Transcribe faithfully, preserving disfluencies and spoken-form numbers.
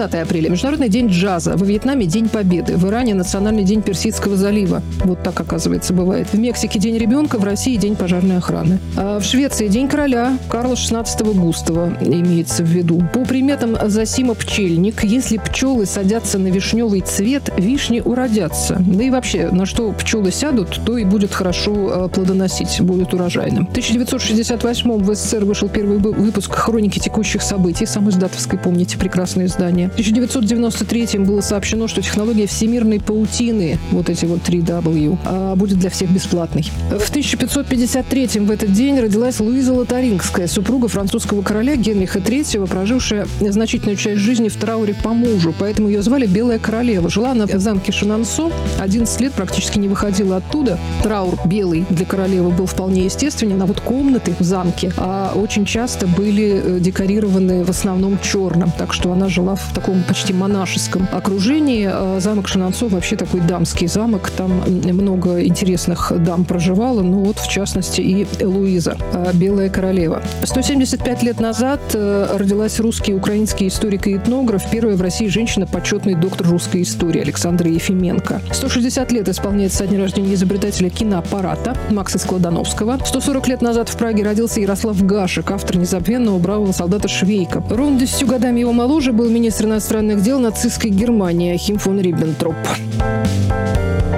тридцатое апреля. Международный день джаза. Во Вьетнаме День Победы. В Иране Национальный день Персидского залива. Вот так, оказывается, бывает. В Мексике День ребенка. В России День пожарной охраны. А в Швеции День короля Карла шестнадцатого Густава имеется в виду. По приметам Зосима Пчельник, если пчелы садятся на вишневый цвет, вишни уродятся. Да и вообще, на что пчелы сядут, то и будет хорошо плодоносить, будет урожайным. В тысяча девятьсот шестьдесят восьмом в СССР вышел первый выпуск «Хроники текущих событий», самоиздатовской, помните, прекрасное издание. В тысяча девятьсот девяносто третьем было сообщено, что технология всемирной паутины, вот эти вот три дабл ю, будет для всех бесплатной. В тысяча пятьсот пятьдесят третьем в этот день родилась Луиза Лотарингская, супруга французского короля Генриха третьего, прожившая значительную часть жизни в трауре по мужу, поэтому ее звали Белая королева. Жила она в замке Шинансо, одиннадцать лет практически не выходила оттуда. Траур белый для королевы был вполне естественен, а вот комнаты в замке а, очень часто были декорированы в основном черным, так что она жила в таком почти монашеском окружении. Замок Шинансо вообще такой дамский замок, там много интересных дам проживало, ну вот в частности и Луиза, Белая королева. сто семьдесят пять лет назад родилась русский и украинский историк и этнограф, первая в России женщина, почетный доктор русской истории Александра Ефименко. сто шестьдесят лет исполняется со дня рождения изобретателя киноаппарата Макса Складановского. сто сорок лет назад в Праге родился Ярослав Гашек, автор незабвенного бравого солдата Швейка. Ровно десятью годами его моложе был министр иностранных дел нацистской Германии Ахим фон Риббентроп.